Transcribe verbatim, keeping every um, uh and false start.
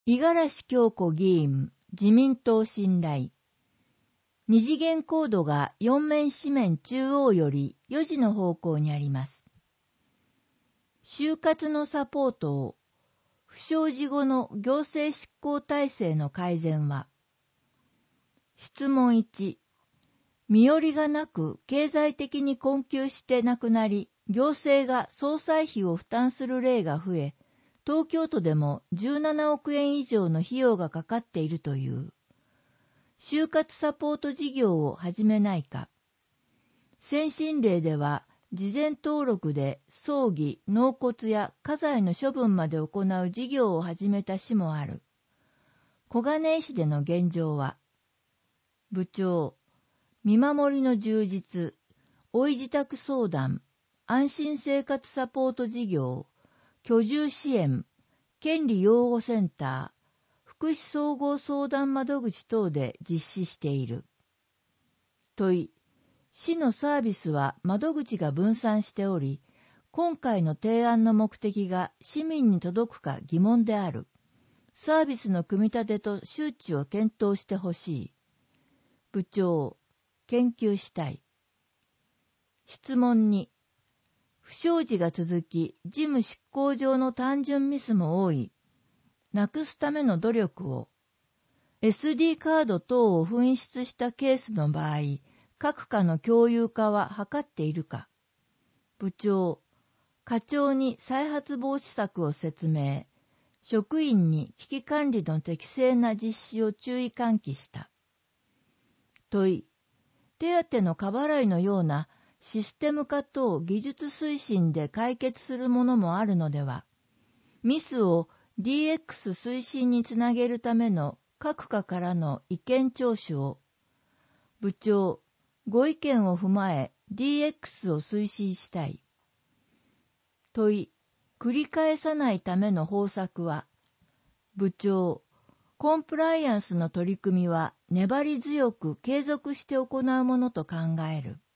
五十嵐京子議員、自民党信頼。二次元コードが四面四面中央よりよじの方向にあります。就活のサポートを、不祥事後の行政執行体制の改善は。質問いち、身寄りがなく経済的に困窮して亡くなり、行政が葬祭費を負担する例が増え、東京都でもじゅうななおくえん以上の費用がかかっているという。就活サポート事業を始めないか。先進例では、事前登録で葬儀、納骨や家財の処分まで行う事業を始めた市もある。小金井市での現状は、部長、見守りの充実、老い自宅相談、安心生活サポート事業、居住支援、権利擁護センター、福祉総合相談窓口等で実施している。問い、市のサービスは窓口が分散しており、今回の提案の目的が市民に届くか疑問である。サービスの組み立てと周知を検討してほしい。部長、研究したい。質問に、不祥事が続き、事務執行上の単純ミスも多い。なくすための努力を。エスディー カード等を紛失したケースの場合、各課の共有化は図っているか。部長、課長に再発防止策を説明。職員に危機管理の適正な実施を注意喚起した。問い、手当の過払いのようなシステム化等技術推進で解決するものもあるのでは。ミスを ディーエックス 推進につなげるための各課からの意見聴取を。部長、ご意見を踏まえ ディーエックス を推進したい。問い、繰り返さないための方策は。部長、コンプライアンスの取り組みは粘り強く継続して行うものと考える。